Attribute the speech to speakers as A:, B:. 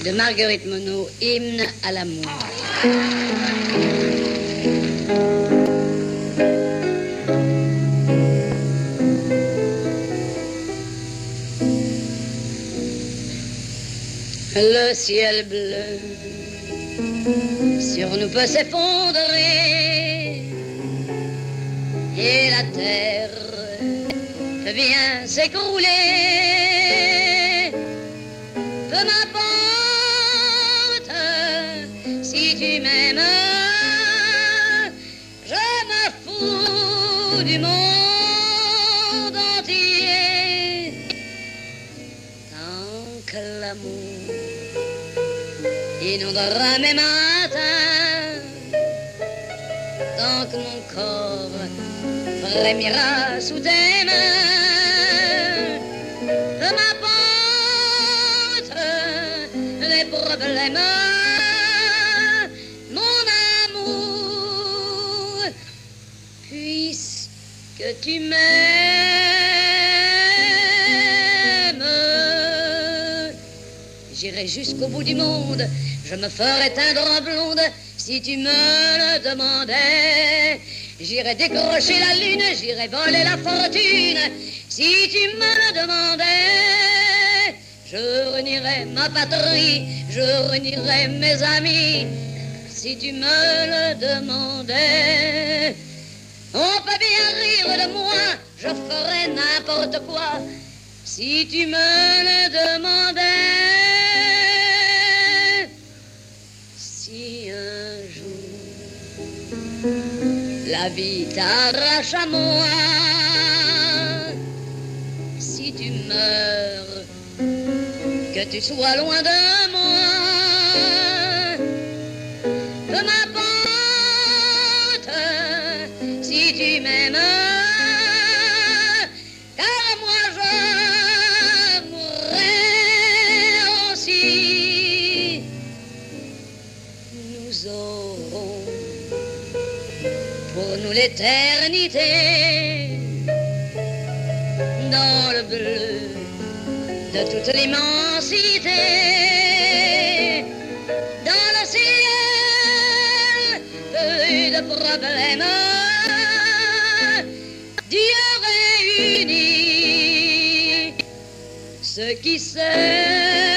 A: de Marguerite Monod, hymne à l'amour. Le ciel bleu sur nous peut s'effondrer et la terre peut bien s'écrouler. Peu m'importe si tu m'aimes, je me fous du monde entier. Tant que l'amour inondera mes matins, tant que mon corps frémira sous tes mains, peu m'importe les problèmes, mon amour, puisque tu m'aimes. J'irai jusqu'au bout du monde, je me ferai teindre en blonde si tu me le demandais. J'irai décrocher la lune, j'irai voler la fortune si tu me le demandais. Je renierai ma patrie, je renierai mes amis si tu me le demandais. On peut bien rire de moi, je ferai n'importe quoi si tu me le demandais. Si un jour la vie t'arrache à moi, si tu meurs, que tu sois loin de moi, peu m'importe si tu m'aimes, car moi je mourrai aussi. Nous aurons pour nous l'éternité dans le bleu de toute l'immensité, dans le ciel peu de problèmes, Dieu réunit ceux qui s'aiment.